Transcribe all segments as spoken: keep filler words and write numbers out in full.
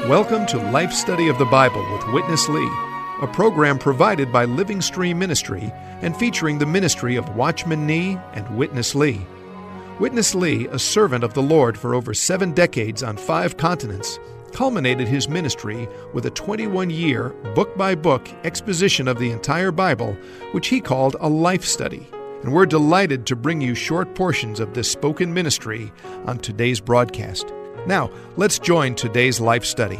Welcome to Life Study of the Bible with Witness Lee, a program provided by Living Stream Ministry and featuring the ministry of Watchman Nee and Witness Lee. Witness Lee, a servant of the Lord for over seven decades on five continents, culminated his ministry with a twenty-one-year, book-by-book exposition of the entire Bible, which he called a life study. And we're delighted to bring you short portions of this spoken ministry on today's broadcast. Now, let's join today's life study.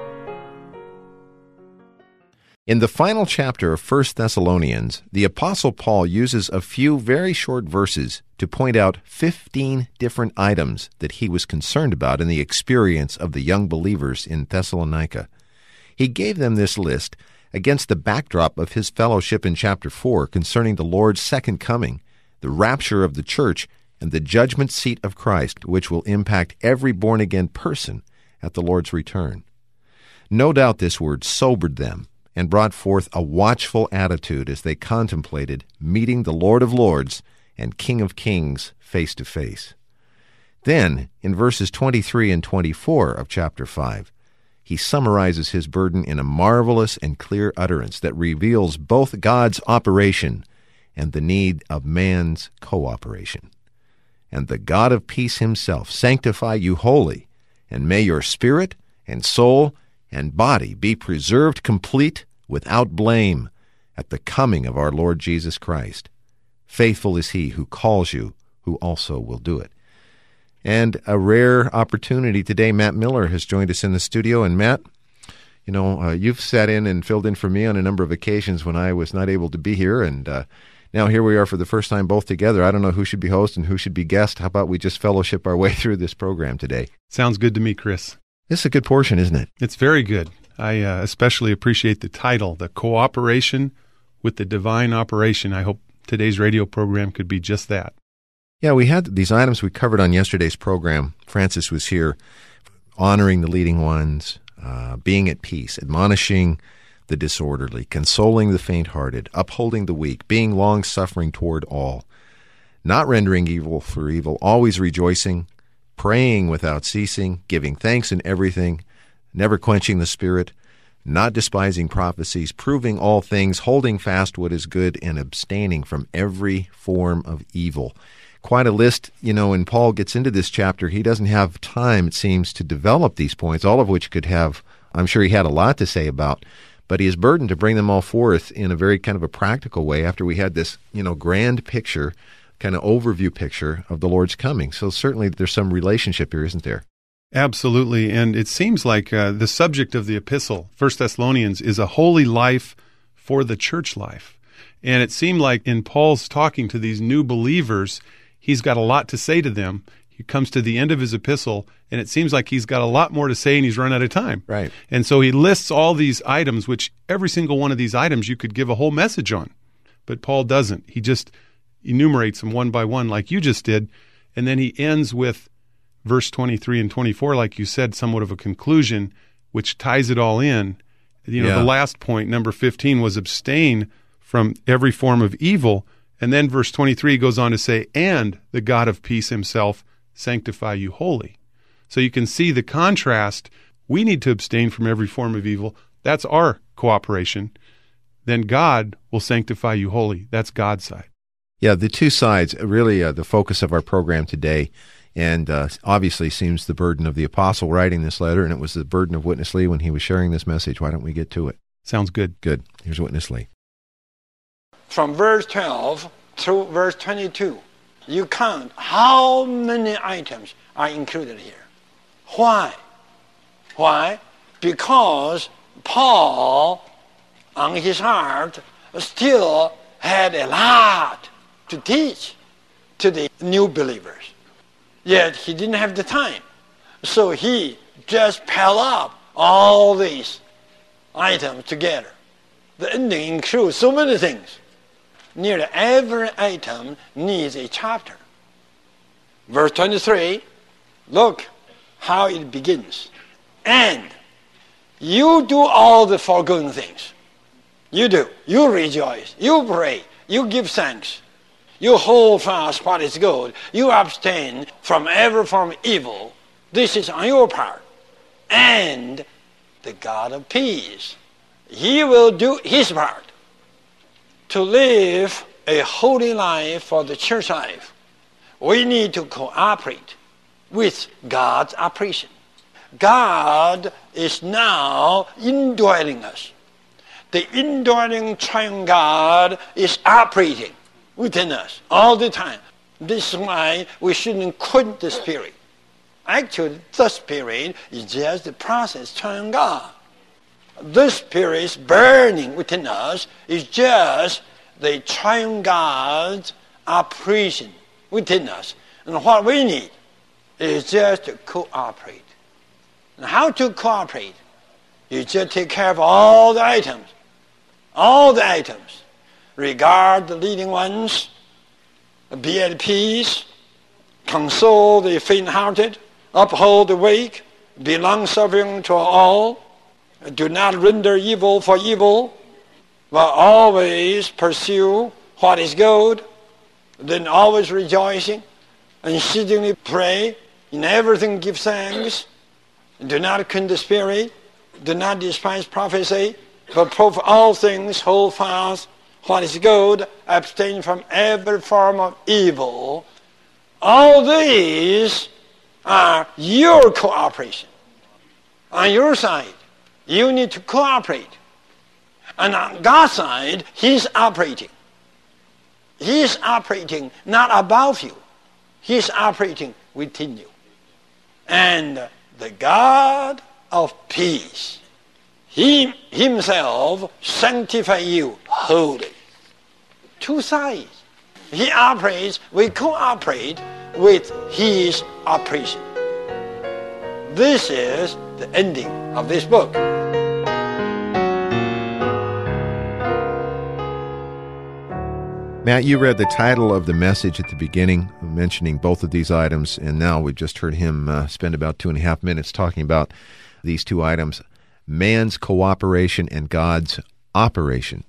In the final chapter of First Thessalonians, the Apostle Paul uses a few very short verses to point out fifteen different items that he was concerned about in the experience of the young believers in Thessalonica. He gave them this list against the backdrop of his fellowship in chapter four concerning the Lord's second coming, the rapture of the church, and the judgment seat of Christ, which will impact every born-again person at the Lord's return. No doubt this word sobered them and brought forth a watchful attitude as they contemplated meeting the Lord of Lords and King of Kings face to face. Then, in verses twenty-three and twenty-four of chapter five, he summarizes his burden in a marvelous and clear utterance that reveals both God's operation and the need of man's cooperation. And the God of peace himself sanctify you wholly, and may your spirit and soul and body be preserved complete without blame at the coming of our Lord Jesus Christ. Faithful is he who calls you, who also will do it. And a rare opportunity today, Matt Miller has joined us in the studio. And Matt, you know, uh, you've sat in and filled in for me on a number of occasions when I was not able to be here, and uh, now here we are for the first time both together. I don't know who should be host and who should be guest. How about we just fellowship our way through this program today? Sounds good to me, Chris. This is a good portion, isn't it? It's very good. I uh, especially appreciate the title, The Cooperation with the Divine Operation. I hope today's radio program could be just that. Yeah, we had these items we covered on yesterday's program. Francis was here, honoring the leading ones, uh, being at peace, admonishing the disorderly, consoling the faint-hearted, upholding the weak, being long-suffering toward all, not rendering evil for evil, always rejoicing, praying without ceasing, giving thanks in everything, never quenching the spirit, not despising prophecies, proving all things, holding fast what is good, and abstaining from every form of evil. Quite a list, you know, when Paul gets into this chapter, he doesn't have time, it seems, to develop these points, all of which could have, I'm sure he had a lot to say about, but he is burdened to bring them all forth in a very kind of a practical way after we had this, you know, grand picture, kind of overview picture of the Lord's coming. So certainly there's some relationship here, isn't there? Absolutely. And it seems like uh, the subject of the epistle, First Thessalonians, is a holy life for the church life. And it seemed like in Paul's talking to these new believers, he's got a lot to say to them. He comes to the end of his epistle, and it seems like he's got a lot more to say, and he's run out of time. Right. And so he lists all these items, which every single one of these items you could give a whole message on. But Paul doesn't. He just enumerates them one by one like you just did, and then he ends with verse twenty-three and twenty-four, like you said, somewhat of a conclusion, which ties it all in. You know, yeah. The last point, number fifteen, was abstain from every form of evil. And then verse twenty-three goes on to say, and the God of peace himself sanctify you wholly. So you can see the contrast. We need to abstain from every form of evil. That's our cooperation. Then God will sanctify you wholly. That's God's side. Yeah, the two sides, really uh, the focus of our program today, and uh, obviously seems the burden of the apostle writing this letter, and it was the burden of Witness Lee when he was sharing this message. Why don't we get to it? Sounds good. Good. Here's Witness Lee. From verse twelve through verse twenty-two, you count how many items are included here. Why? Why? Because Paul, on his heart, still had a lot to teach to the new believers. Yet he didn't have the time. So he just piled up all these items together. The ending includes so many things. Nearly every item needs a chapter. Verse twenty-three, look how it begins. And you do all the foregoing things. You do. You rejoice. You pray. You give thanks. You hold fast what is good. You abstain from every form of evil. This is on your part. And the God of peace. He will do his part to live a holy life for the church life. We need to cooperate with God's operation. God is now indwelling us. The indwelling triune God is operating within us all the time. This is why we shouldn't quit the Spirit. Actually, the Spirit is just the process, triune God. The Spirit is burning within us is just the triune God's operation within us. And what we need is just to cooperate. And how to cooperate? You just take care of all the items. All the items. Regard the leading ones. Be at peace. Console the faint-hearted. Uphold the weak. Be long-suffering to all. Do not render evil for evil, but always pursue what is good. Then always rejoicing. Unceasingly pray. In everything give thanks. Do not quench the Spirit. Do not despise prophecy. But prove all things, hold fast what is good. Abstain from every form of evil. All these are your cooperation. On your side, you need to cooperate. And on God's side, He's operating. He's operating not above you. He's operating within you. And the God of peace, He Himself sanctify you wholly. Two sides. He operates, we cooperate with His operation. This is the ending of this book. Matt, you read the title of the message at the beginning, mentioning both of these items, and now we've just heard him uh, spend about two and a half minutes talking about these two items, man's cooperation and God's operation.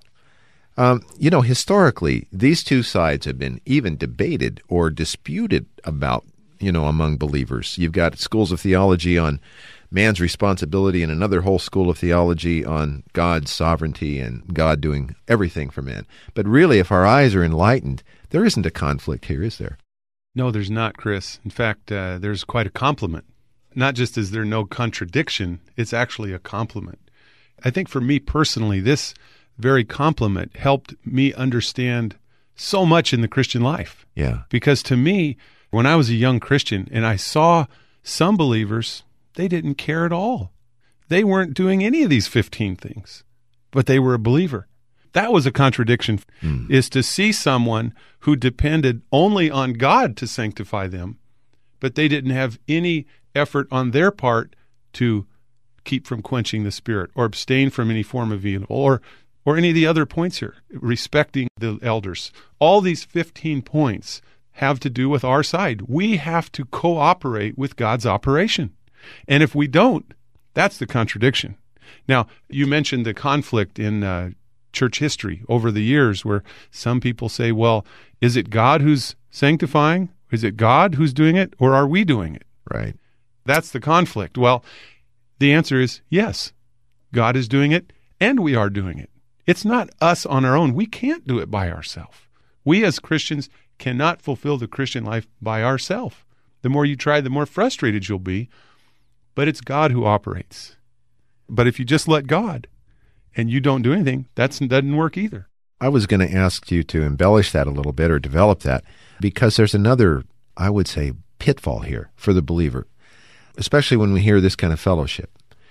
Um, you know, historically, these two sides have been even debated or disputed about, you know, among believers. You've got schools of theology on man's responsibility and another whole school of theology on God's sovereignty and God doing everything for man. But really, if our eyes are enlightened, there isn't a conflict here, is there? No, there's not, Chris. In fact, uh, there's quite a complement. Not just is there no contradiction, it's actually a complement. I think for me personally, this very complement helped me understand so much in the Christian life. Yeah. Because to me, when I was a young Christian and I saw some believers, they didn't care at all. They weren't doing any of these fifteen things, but they were a believer. That was a contradiction, mm. is to see someone who depended only on God to sanctify them, but they didn't have any effort on their part to keep from quenching the Spirit or abstain from any form of evil or or any of the other points here, respecting the elders. All these fifteen points have to do with our side. We have to cooperate with God's operation. And if we don't, that's the contradiction. Now, you mentioned the conflict in uh, church history over the years where some people say, well, is it God who's sanctifying? Is it God who's doing it? Or are we doing it? Right. That's the conflict. Well, the answer is yes. God is doing it, and we are doing it. It's not us on our own. We can't do it by ourselves. We as Christians cannot fulfill the Christian life by ourselves. The more you try, the more frustrated you'll be. But it's God who operates. But if you just let God and you don't do anything, that doesn't work either. I was going to ask you to embellish that a little bit or develop that, because there's another, I would say, pitfall here for the believer, especially when we hear this kind of fellowship.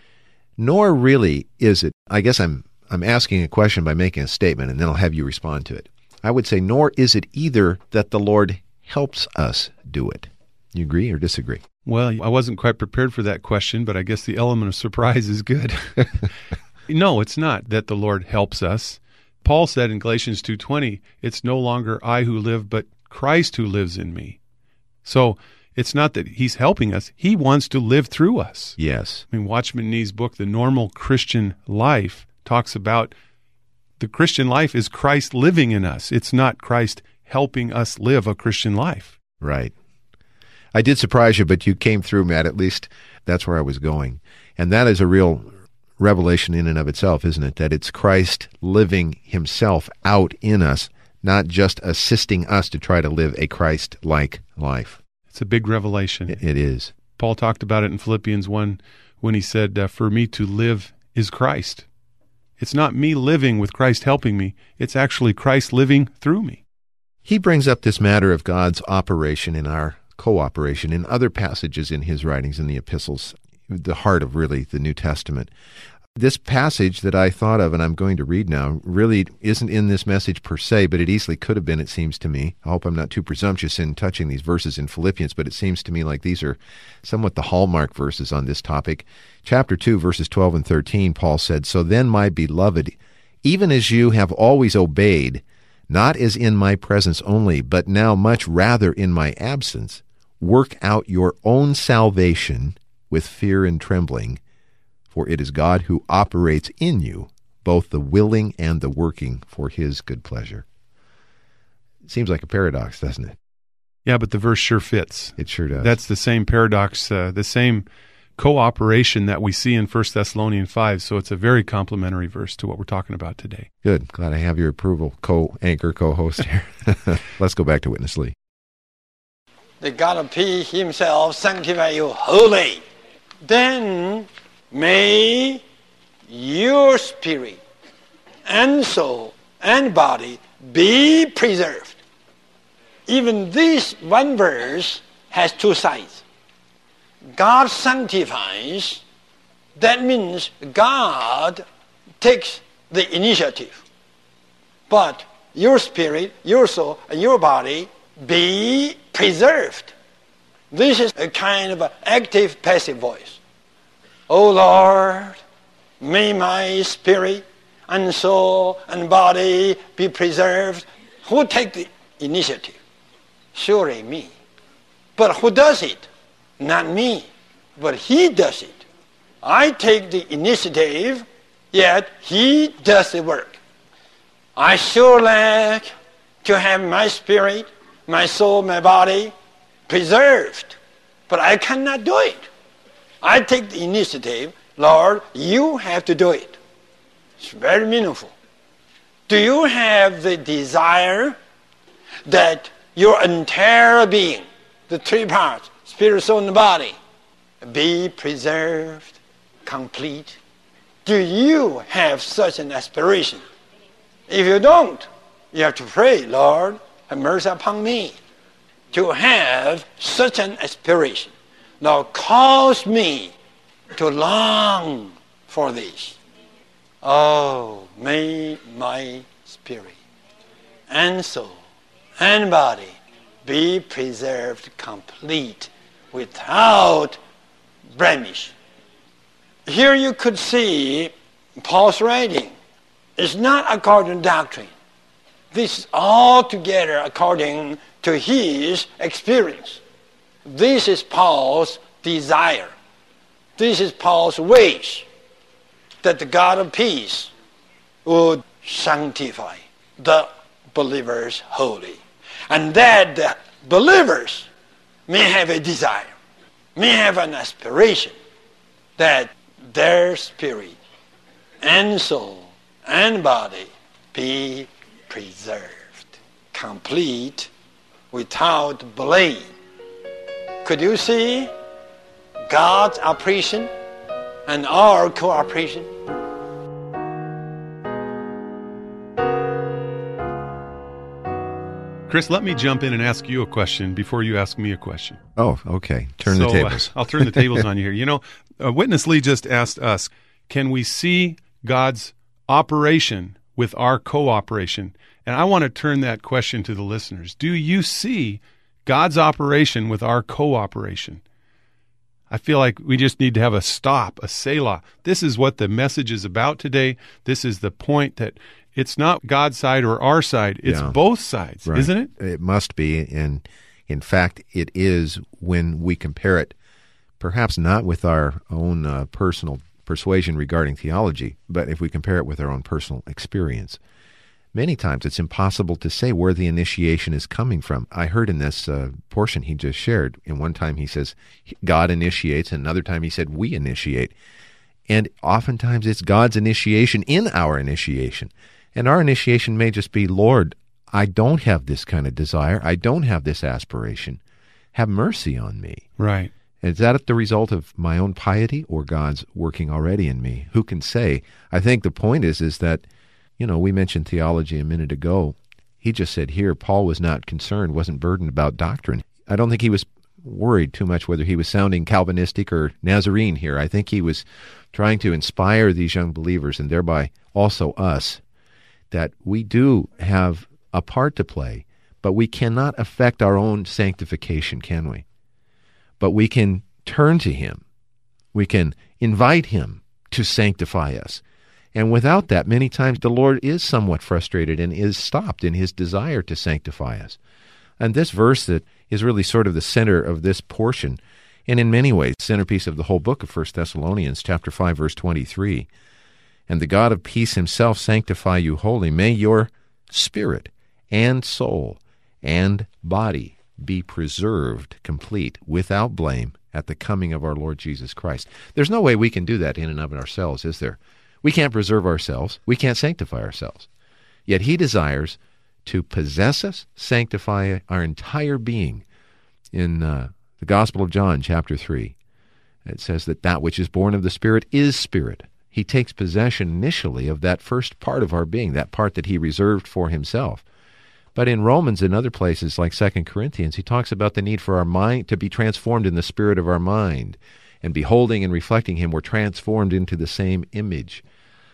Nor really is it, I guess I'm I'm asking a question by making a statement, and then I'll have you respond to it. I would say, nor is it either that the Lord helps us do it. You agree or disagree? Well, I wasn't quite prepared for that question, but I guess the element of surprise is good. No, it's not that the Lord helps us. Paul said in Galatians two twenty, it's no longer I who live, but Christ who lives in me. So it's not that He's helping us. He wants to live through us. Yes. I mean, Watchman Nee's book, The Normal Christian Life, talks about the Christian life is Christ living in us. It's not Christ helping us live a Christian life. Right. I did surprise you, but you came through, Matt. At least that's where I was going. And that is a real revelation in and of itself, isn't it? That it's Christ living himself out in us, not just assisting us to try to live a Christ-like life. It's a big revelation. It, it is. Paul talked about it in Philippians one when he said, uh, for me to live is Christ. It's not me living with Christ helping me. It's actually Christ living through me. He brings up this matter of God's operation in our cooperation in other passages in his writings in the epistles, the heart of really the New Testament. This passage that I thought of and I'm going to read now really isn't in this message per se, but it easily could have been, it seems to me. I hope I'm not too presumptuous in touching these verses in Philippians, but it seems to me like these are somewhat the hallmark verses on this topic. Chapter two, verses twelve and thirteen, Paul said, "So then, my beloved, even as you have always obeyed, not as in my presence only, but now much rather in my absence, work out your own salvation with fear and trembling, for it is God who operates in you, both the willing and the working for his good pleasure." It seems like a paradox, doesn't it? Yeah, but the verse sure fits. It sure does. That's the same paradox, uh, the same cooperation that we see in First Thessalonians five, so it's a very complementary verse to what we're talking about today. Good. Glad I have your approval, co-anchor, co-host here. Let's go back to Witness Lee. The God of peace himself sanctify you wholly. Then may your spirit and soul and body be preserved. Even this one verse has two sides. God sanctifies, that means God takes the initiative. But your spirit, your soul, and your body be preserved. This is a kind of an active passive voice. O Lord, may my spirit and soul and body be preserved. Who takes the initiative? Surely me. But who does it? Not me, but he does it. I take the initiative, yet he does the work. I sure like to have my spirit, my soul, my body preserved, but I cannot do it. I take the initiative. Lord, you have to do it. It's very meaningful. Do you have the desire that your entire being, the three parts, spirit, soul, and body, be preserved, complete? Do you have such an aspiration? If you don't, you have to pray, Lord, have mercy upon me to have such an aspiration. Now cause me to long for this. Oh, may my spirit and soul and body be preserved complete without blemish. Here you could see Paul's writing. It's not according to doctrine. This is altogether according to his experience. This is Paul's desire. This is Paul's wish, that the God of peace would sanctify the believers wholly, and that the believers may have a desire, may have an aspiration that their spirit and soul and body be preserved, complete, without blame. Could you see God's operation and our cooperation? Chris, let me jump in and ask you a question before you ask me a question. Oh, okay. Turn so, the tables. Uh, I'll turn the tables on you here. You know, uh, Witness Lee just asked us, can we see God's operation with our cooperation? And I want to turn that question to the listeners. Do you see God's operation with our cooperation? I feel like we just need to have a stop, a Selah. This is what the message is about today. This is the point that it's not God's side or our side. It's Yeah. both sides, Right. isn't it? It must be, and in fact, it is when we compare it, perhaps not with our own uh, personal persuasion regarding theology, but if we compare it with our own personal experience. Many times it's impossible to say where the initiation is coming from. I heard in this uh, portion he just shared, in one time he says God initiates, and another time he said we initiate. And oftentimes it's God's initiation in our initiation. And our initiation may just be, Lord, I don't have this kind of desire. I don't have this aspiration. Have mercy on me. Right. Is that the result of my own piety or God's working already in me? Who can say? I think the point is, is that, you know, we mentioned theology a minute ago. He just said here, Paul was not concerned, wasn't burdened about doctrine. I don't think he was worried too much whether he was sounding Calvinistic or Nazarene here. I think he was trying to inspire these young believers, and thereby also us, that we do have a part to play, but we cannot affect our own sanctification, can we? But we can turn to Him. We can invite Him to sanctify us. And without that, many times the Lord is somewhat frustrated and is stopped in His desire to sanctify us. And this verse that is really sort of the center of this portion, and in many ways, centerpiece of the whole book of First Thessalonians, chapter five, verse twenty-three. And the God of peace Himself sanctify you wholly. May your spirit and soul and body be preserved complete, without blame, at the coming of our Lord Jesus Christ. There's no way we can do that in and of ourselves, is there? We can't preserve ourselves. We can't sanctify ourselves. Yet He desires to possess us, sanctify our entire being. In uh, the Gospel of John, chapter three, it says that that which is born of the Spirit is spirit. He takes possession initially of that first part of our being, that part that He reserved for Himself. But in Romans and other places like Second Corinthians, he talks about the need for our mind to be transformed in the spirit of our mind. And beholding and reflecting Him, we're transformed into the same image.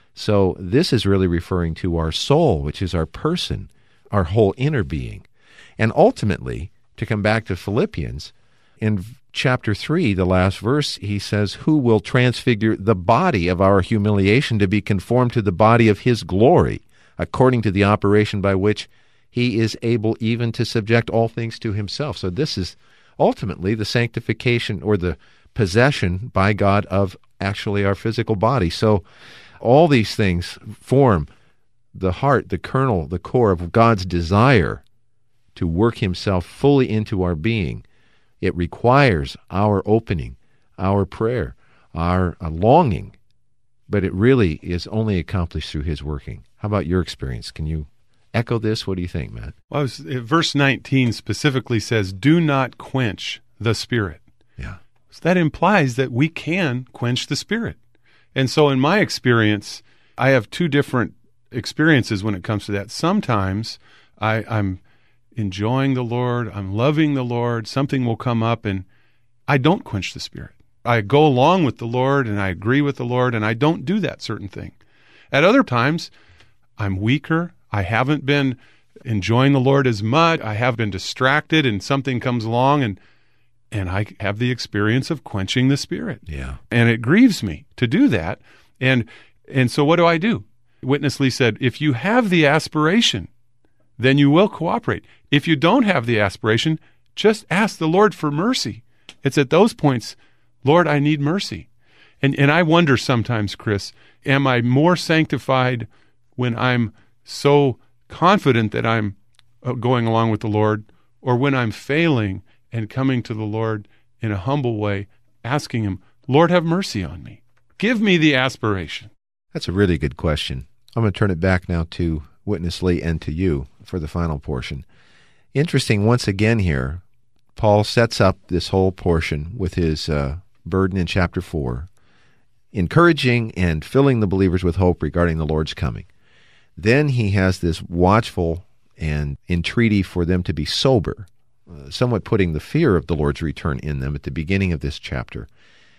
So this is really referring to our soul, which is our person, our whole inner being. And ultimately, to come back to Philippians, in chapter three, the last verse, he says, who will transfigure the body of our humiliation to be conformed to the body of His glory, according to the operation by which He is able even to subject all things to Himself. So this is ultimately the sanctification or the possession by God of actually our physical body. So all these things form the heart, the kernel, the core of God's desire to work Himself fully into our being. It requires our opening, our prayer, our uh, longing, but it really is only accomplished through His working. How about your experience? Can you echo this? What do you think, Matt? Well, I was, verse nineteen specifically says, do not quench the Spirit. Yeah. So that implies that we can quench the Spirit. And so in my experience, I have two different experiences when it comes to that. Sometimes I, I'm enjoying the Lord, I'm loving the Lord, something will come up and I don't quench the Spirit. I go along with the Lord and I agree with the Lord and I don't do that certain thing. At other times, I'm weaker, I haven't been enjoying the Lord as much, I have been distracted and something comes along and and I have the experience of quenching the Spirit. Yeah. And it grieves me to do that. And and so what do I do? Witness Lee said, if you have the aspiration, then you will cooperate. If you don't have the aspiration, just ask the Lord for mercy. It's at those points, Lord, I need mercy. And and I wonder sometimes, Chris, am I more sanctified when I'm so confident that I'm going along with the Lord, or when I'm failing and coming to the Lord in a humble way, asking Him, Lord, have mercy on me. Give me the aspiration. That's a really good question. I'm going to turn it back now to Witness Lee and to you for the final portion. Interesting, once again here, Paul sets up this whole portion with his uh, burden in chapter four, encouraging and filling the believers with hope regarding the Lord's coming. Then he has this watchful and entreaty for them to be sober, uh, somewhat putting the fear of the Lord's return in them at the beginning of this chapter.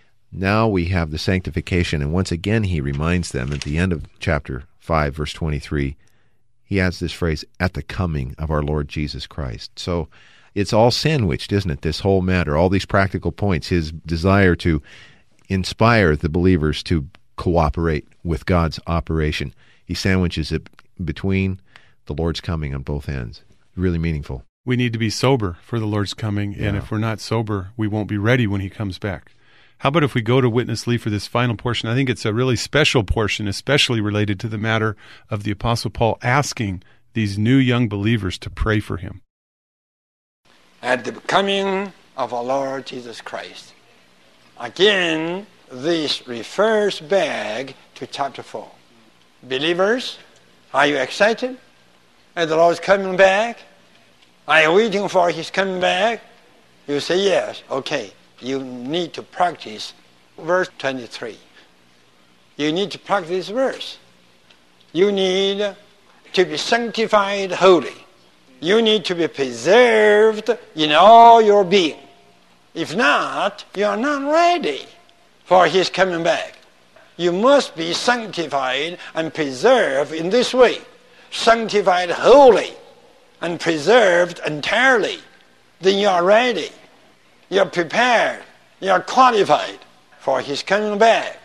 Now we have the sanctification, and once again he reminds them at the end of chapter five, verse twenty-three, he adds this phrase, at the coming of our Lord Jesus Christ. So it's all sandwiched, isn't it, this whole matter, all these practical points, his desire to inspire the believers to cooperate with God's operation. He sandwiches it between the Lord's coming on both ends. Really meaningful. We need to be sober for the Lord's coming, yeah. And if we're not sober, we won't be ready when He comes back. How about if we go to Witness Lee for this final portion? I think it's a really special portion, especially related to the matter of the Apostle Paul asking these new young believers to pray for him. At the coming of our Lord Jesus Christ, again, this refers back to chapter four. Believers, are you excited? And the Lord's coming back? Are you waiting for His coming back? You say yes. Okay. You need to practice verse twenty-three. You need to practice this verse. You need to be sanctified holy. You need to be preserved in all your being. If not, you are not ready for His coming back. You must be sanctified and preserved in this way. Sanctified wholly and preserved entirely. Then you are ready. You are prepared. You are qualified for His coming back.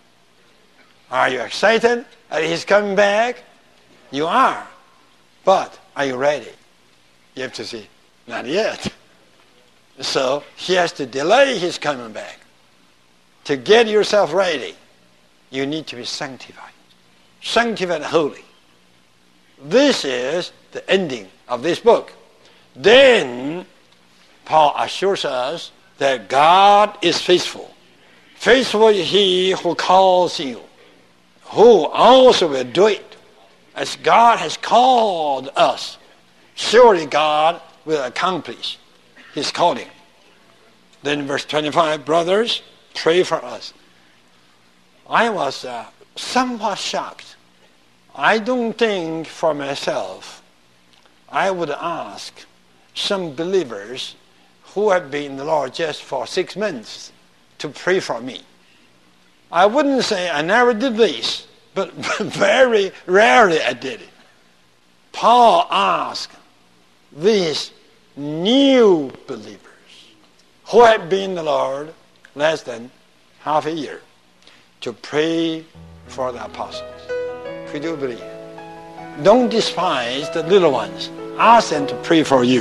Are you excited at His coming back? You are. But are you ready? You have to say, not yet. So He has to delay His coming back. To get yourself ready, you need to be sanctified. Sanctified holy. This is the ending of this book. Then Paul assures us that God is faithful. Faithful is He who calls you, who also will do it. As God has called us, surely God will accomplish His calling. Then verse twenty-five, brothers, pray for us. I was uh, somewhat shocked. I don't think for myself I would ask some believers who have been in the Lord just for six months to pray for me. I wouldn't say I never did this, but very rarely I did it. Paul asked these new believers who have been in the Lord less than half a year to pray for the apostles. Could you believe? Don't despise the little ones. Ask them to pray for you.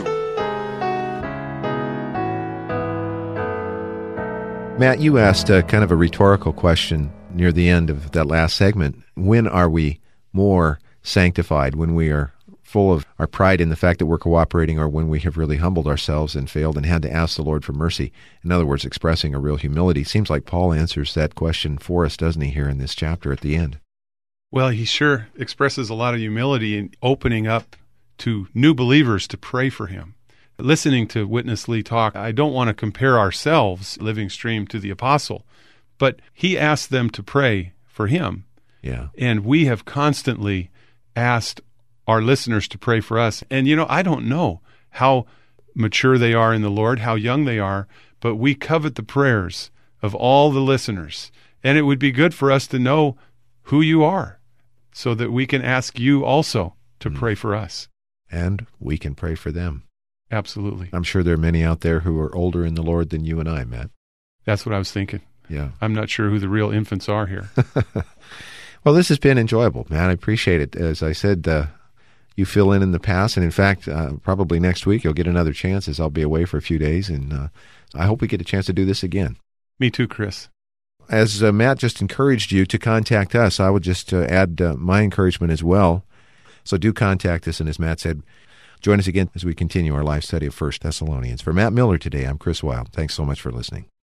Matt, you asked a kind of a rhetorical question near the end of that last segment. When are we more sanctified? When we are full of our pride in the fact that we're cooperating, or when we have really humbled ourselves and failed and had to ask the Lord for mercy? In other words, expressing a real humility. Seems like Paul answers that question for us, doesn't he, here in this chapter at the end? Well, he sure expresses a lot of humility in opening up to new believers to pray for him. Listening to Witness Lee talk, I don't want to compare ourselves, Living Stream, to the apostle, but he asked them to pray for him. Yeah. And we have constantly asked our listeners to pray for us. And, you know, I don't know how mature they are in the Lord, how young they are, but we covet the prayers of all the listeners. And it would be good for us to know who you are so that we can ask you also to mm. pray for us. And we can pray for them. Absolutely. I'm sure there are many out there who are older in the Lord than you and I, Matt. That's what I was thinking. Yeah. I'm not sure who the real infants are here. Well, this has been enjoyable, Matt. I appreciate it. As I said, uh, you fill in in the past, and in fact, uh, probably next week you'll get another chance as I'll be away for a few days, and uh, I hope we get a chance to do this again. Me too, Chris. As uh, Matt just encouraged you to contact us, I would just uh, add uh, my encouragement as well. So do contact us, and as Matt said, join us again as we continue our live study of First Thessalonians. For Matt Miller today, I'm Chris Wilde. Thanks so much for listening.